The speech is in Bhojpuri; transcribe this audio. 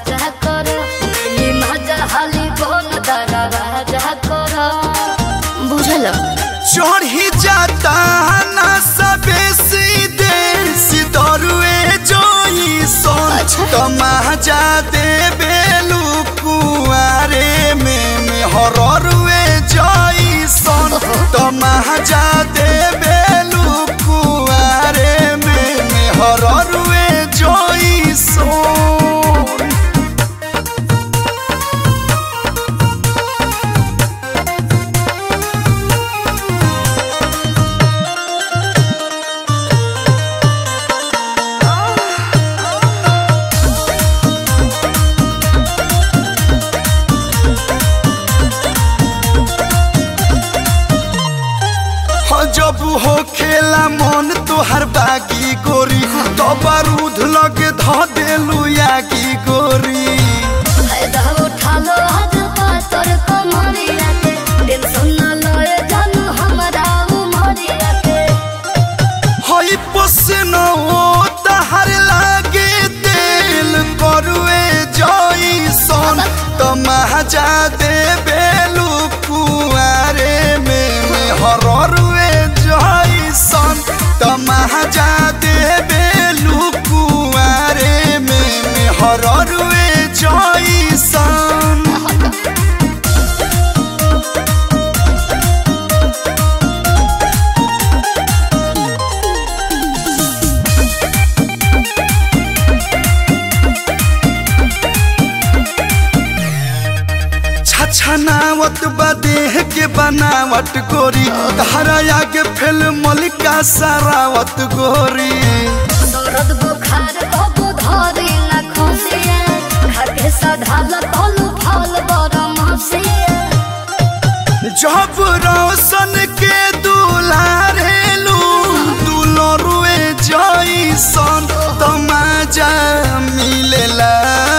राजा करो मिली मजा हाली बोल दरा राजा करो बुझल चढ़ी जाता ना सबे सीधे सिदरुए जोई सोन तमाजा दे बेलू कुआरे में हररुए जोई सोन तमाजा दे बेलू कुआरे में हररुए जोई सोन जब हो खेला मन तोहर बागी गोरी तो बारूद लगे ध देलू यागी गोरी फायदा उठा लो आज तोर कमरिया के टेंशन न लए जानू हमरा उमरिया के हई पसन ओ तहर लागे दिल करुए जई सन तमाजा दे बेलू कुआरे में हररुए जैसन तमाजा दे बेलू कुआरे में हररुए जैसन छनावत बदेह के बनावट गोरी धारा आगे फेल मलिका सरावत गोरी दर्द बुखार कबू धरी ना खुशिया खाके सधाल तलू फल बरम हसिया जब रोशन के दुलारेलू दुलरुए जैसन तमाजा मिलेला